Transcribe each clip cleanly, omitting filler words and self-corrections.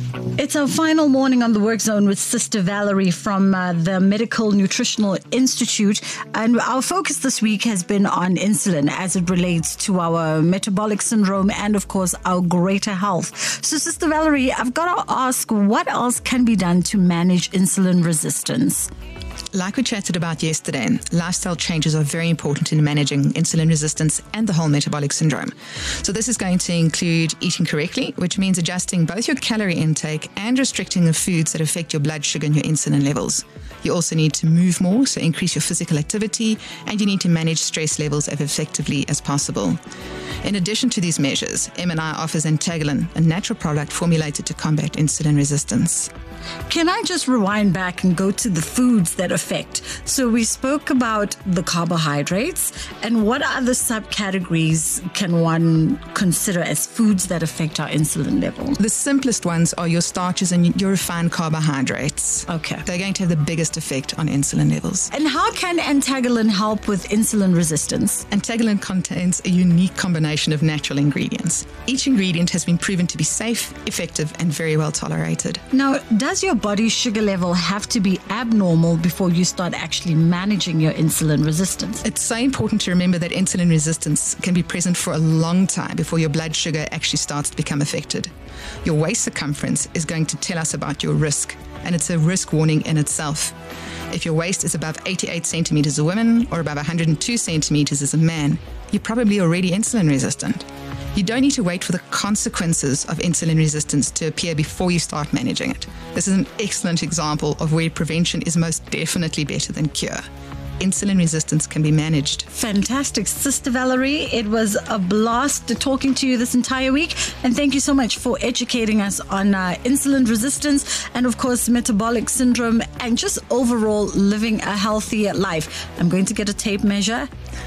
It's our final morning on the Work Zone with Sister Valerie from the Medical Nutritional Institute. And our focus this week has been on insulin as it relates to our metabolic syndrome and, of course, our greater health. So, Sister Valerie, I've got to ask, what else can be done to manage insulin resistance? Like we chatted about yesterday, lifestyle changes are very important in managing insulin resistance and the whole metabolic syndrome. So this is going to include eating correctly, which means adjusting both your calorie intake and restricting the foods that affect your blood sugar and your insulin levels. You also need to move more, so increase your physical activity, and you need to manage stress levels as effectively as possible. In addition to these measures, MNI offers Antagalin, a natural product formulated to combat insulin resistance. Can I just rewind back and go to the foods that affect? So we spoke about the carbohydrates, and what other subcategories can one consider as foods that affect our insulin level? The simplest ones are your starches and your refined carbohydrates. Okay. They're going to have the biggest effect on insulin levels. And how can Antagalin help with insulin resistance? Antagalin contains a unique combination of natural ingredients. Each ingredient has been proven to be safe, effective, and very well tolerated. Now, does your body's sugar level have to be abnormal before you start actually managing your insulin resistance? It's so important to remember that insulin resistance can be present for a long time before your blood sugar actually starts to become affected. Your waist circumference is going to tell us about your risk, and it's a risk warning in itself. If your waist is above 88 centimeters as a woman or above 102 centimeters as a man, you're probably already insulin resistant. You don't need to wait for the consequences of insulin resistance to appear before you start managing it. This is an excellent example of where prevention is most definitely better than cure. Insulin resistance can be managed. Fantastic. Sister Valerie, it was a blast talking to you this entire week. And thank you so much for educating us on insulin resistance and, of course, metabolic syndrome and just overall living a healthier life. I'm going to get a tape measure.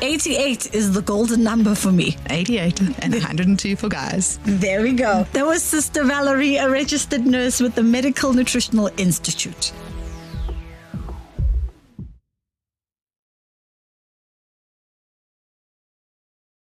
88 is the golden number for me. 88 and 102 for guys. There we go. That was Sister Valerie, a registered nurse with the Medical Nutritional Institute.